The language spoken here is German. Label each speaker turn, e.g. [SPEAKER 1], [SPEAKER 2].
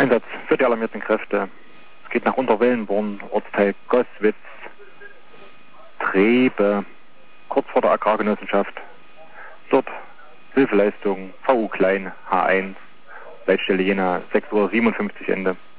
[SPEAKER 1] Einsatz für die alarmierten Kräfte. Es geht nach Unterwellenborn, Ortsteil Goswitz, Trebe, kurz vor der Agrargenossenschaft. Dort Hilfeleistung VU Klein H1, Leitstelle Jena 6:57 Uhr Ende.